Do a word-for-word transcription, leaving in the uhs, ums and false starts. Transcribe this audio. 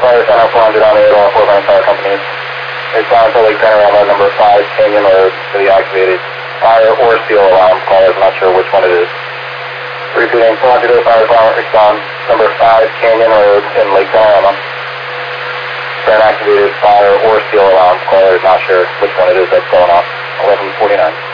Fire Center four hundred on eight all four Bank Fire Companies. Respond to Lake Panorama number five, Canyon Road, to the activated fire or steel alarm callers. I'm not sure which one it is. Repeating, four hundred Fire Department, respond number five, Canyon Road in Lake Panorama. For an activated fire or steel alarm caller, not sure which one it is that's going off. eleven forty-nine.